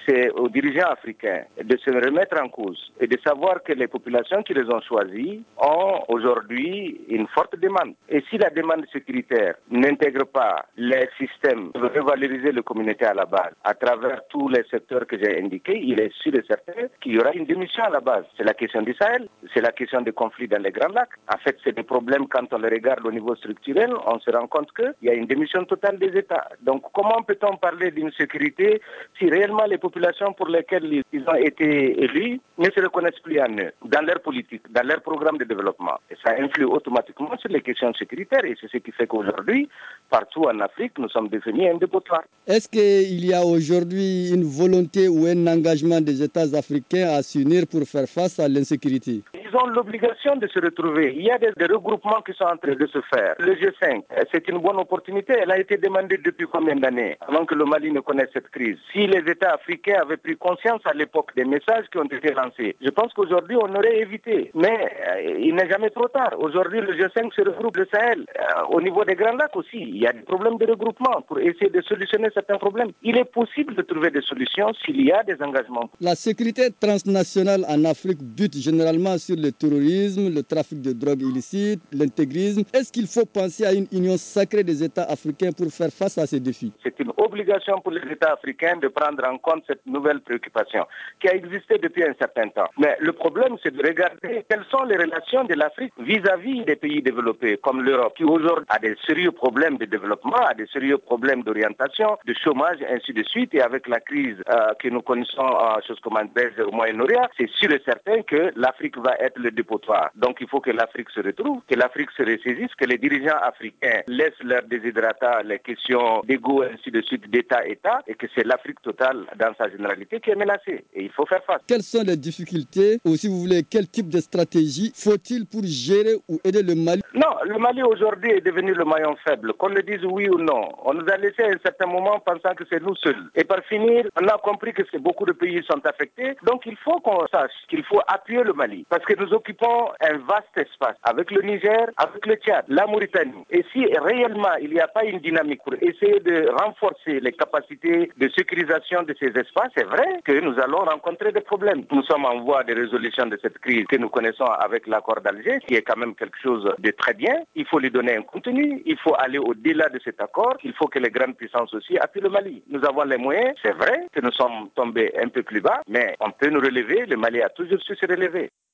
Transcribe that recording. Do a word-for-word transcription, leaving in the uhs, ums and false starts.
c'est aux dirigeants africains de se remettre en cause et de savoir que les populations qui les ont choisis ont aujourd'hui une forte demande. Et si la demande sécuritaire n'intègre pas les systèmes de revaloriser les communautés à la base à travers tous les secteurs que j'ai indiqués, il est sûr et certain qu'il y aura une démission à la base. C'est la question du Sahel, c'est la question des conflits dans les Grands Lacs. En fait, c'est des problèmes quand on les regarde au niveau structurel, on se rend compte qu'il y a une démission totale des États. Donc comment peut-on parler d'une sécurité si réellement les populations pour lesquelles ils ont été élus ne se reconnaissent plus en eux, dans leur politique, dans leur programme de développement. Et ça influe automatiquement sur les questions sécuritaires et c'est ce qui fait qu'aujourd'hui, partout en Afrique, nous sommes devenus un dépotoir. Est-ce qu'il y a aujourd'hui une volonté ou un engagement des États africains à s'unir pour faire face à l'insécurité? Ils ont l'obligation de se retrouver. Il y a des, des regroupements qui sont en train de se faire. Le G cinq, c'est une bonne opportunité. Elle a été demandée depuis combien d'années avant que le Mali ne connaisse cette crise? Si les États africains avaient pris conscience à l'époque des messages qui ont été lancés, je pense qu'aujourd'hui on aurait évité. Mais euh, il n'est jamais trop tard. Aujourd'hui, le G cinq se regroupe le Sahel. Euh, au niveau des Grands Lacs aussi, il y a des problèmes de regroupement pour essayer de solutionner certains problèmes. Il est possible de trouver des solutions s'il y a des engagements. La sécurité transnationale en Afrique bute généralement sur le terrorisme, le trafic de drogue illicite, l'intégrisme. Est-ce qu'il faut penser à une union sacrée des États africains pour faire face à ces défis? C'est une obligation pour les États africains de prendre en compte cette nouvelle préoccupation qui a existé depuis un certain temps. Mais le problème, c'est de regarder quelles sont les relations de l'Afrique vis-à-vis des pays développés comme l'Europe, qui aujourd'hui a des sérieux problèmes de développement, a des sérieux problèmes d'orientation, de chômage, ainsi de suite. Et avec la crise euh, que nous connaissons en chose comme en Grèce au Moyen-Orient, c'est sûr et certain que l'Afrique va être le dépotoir. Donc il faut que l'Afrique se retrouve, que l'Afrique se ressaisisse, que les dirigeants africains laissent leurs desiderata, les questions d'égo, ainsi de suite, d'État-État, et que c'est l'Afrique totale dans sa généralité qui est menacée. Et il faut faire face. Quelles sont les difficultés, ou si vous voulez, quel type de stratégie faut-il pour gérer ou aider le Mali? Non, le Mali aujourd'hui est devenu le maillon faible, qu'on le dise oui ou non. On nous a laissé à un certain moment pensant que c'est nous seuls. Et par finir, on a compris que c'est beaucoup de pays sont affectés. Donc il faut qu'on sache qu'il faut appuyer le Mali. Parce que nous occupons un vaste espace avec le Niger, avec le Tchad, la Mauritanie. Et si réellement il n'y a pas une dynamique pour essayer de renforcer les capacités de sécurisation de ces espaces, c'est vrai que nous allons rencontrer des problèmes. Nous sommes en voie de résolution de cette crise que nous connaissons avec l'accord d'Alger, qui est quand même quelque chose de très bien. Il faut lui donner un contenu, il faut aller au-delà de cet accord, il faut que les grandes puissances aussi appuient le Mali. Nous avons les moyens, c'est vrai que nous sommes tombés un peu plus bas, mais on peut nous relever, le Mali a toujours su se relever.